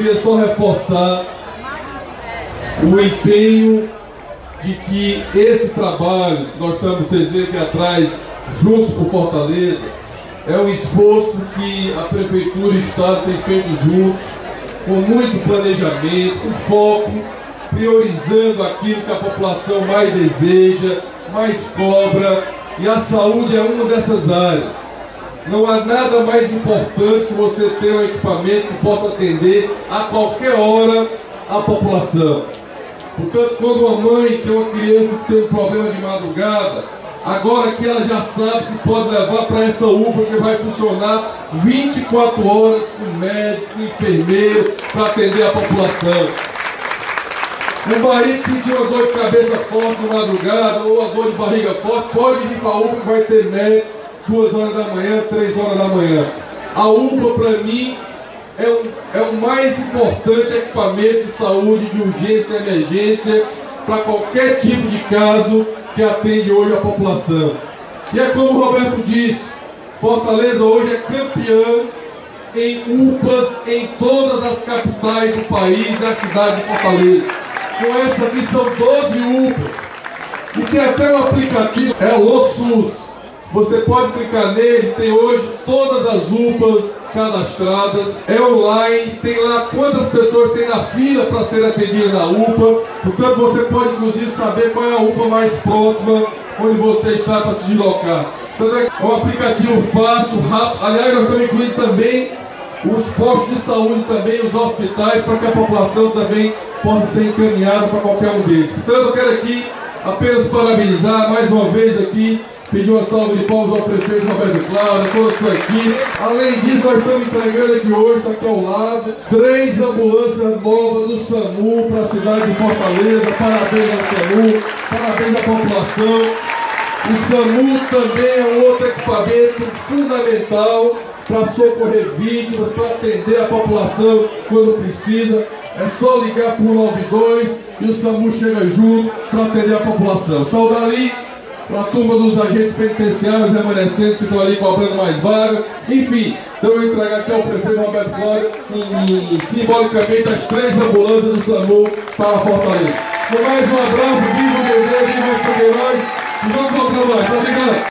queria só reforçar o empenho de que esse trabalho que nós estamos, vocês veem aqui atrás, juntos por Fortaleza, é um esforço que a Prefeitura e o Estado têm feito juntos, com muito planejamento, com foco, priorizando aquilo que a população mais deseja, mais cobra, e a saúde é uma dessas áreas. Não há nada mais importante que você ter um equipamento que possa atender a qualquer hora a população. Portanto, quando uma mãe tem uma criança que tem um problema de madrugada, agora que ela já sabe que pode levar para essa UPA que vai funcionar 24 horas com médico, com enfermeiro, para atender a população. O marido sentir uma dor de cabeça forte de madrugada ou uma dor de barriga forte, pode ir para a UPA que vai ter médico 2 horas da manhã, 3 horas da manhã. A UPA, para mim, é o mais importante equipamento de saúde, de urgência e emergência para qualquer tipo de caso que atende hoje a população. E é como o Roberto disse, Fortaleza hoje é campeã em UPAs em todas as capitais do país e a cidade de Fortaleza. Com essa aqui são 12 UPAs. E tem até um aplicativo, é o SUS. Você pode clicar nele, tem hoje todas as UPAs cadastradas, é online, tem lá quantas pessoas tem na fila para ser atendidas na UPA, portanto você pode inclusive saber qual é a UPA mais próxima onde você está para se deslocar. Então é um aplicativo fácil, rápido, aliás nós estamos incluindo também os postos de saúde também, os hospitais, para que a população também possa ser encaminhada para qualquer um deles. Portanto eu quero aqui apenas parabenizar mais uma vez aqui, pedir uma salva de palmas ao prefeito Roberto Cláudio, a toda a sua equipe. Além disso, nós estamos entregando aqui hoje, está aqui ao lado, 3 ambulâncias novas do SAMU para a cidade de Fortaleza. Parabéns ao SAMU, parabéns à população. O SAMU também é um outro equipamento fundamental para socorrer vítimas, para atender a população quando precisa. É só ligar para o 192 e o SAMU chega junto para atender a população. Saudar ali para a turma dos agentes penitenciários remanescentes que estão ali cobrando mais vaga. Enfim, então eu vou entregar aqui ao prefeito Roberto Cláudio simbolicamente as 3 ambulâncias do SAMU para Fortaleza. Com mais um abraço, viva o Dedé, viva o Herói, e vamos ao trabalho. Obrigado.